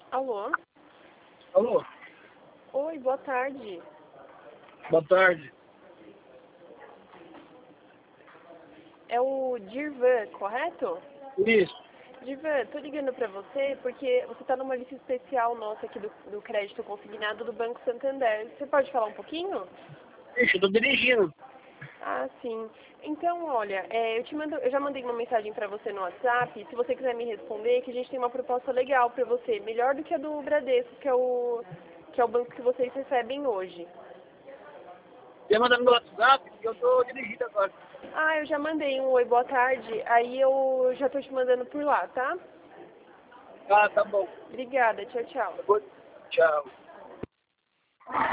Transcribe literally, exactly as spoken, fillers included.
Alô? Alô? Oi, boa tarde. Boa tarde. É o Dirvan, correto? Isso. Dirvan, tô ligando pra você porque você tá numa lista especial nossa aqui do, do crédito consignado do Banco Santander. Você pode falar um pouquinho? Ixi, eu tô dirigindo. Ah, sim. Então, olha, é, eu, te mando, eu já mandei uma mensagem pra você no WhatsApp. Se você quiser me responder, que a gente tem uma proposta legal pra você, melhor do que a do Bradesco, que é o, que é o banco que vocês recebem hoje. Quer mandar no meu WhatsApp? Eu tô dirigindo agora. Ah, eu já mandei um oi, boa tarde. Aí eu já tô te mandando por lá, tá? Ah, tá bom. Obrigada, tchau, tchau. Eu vou- Tchau.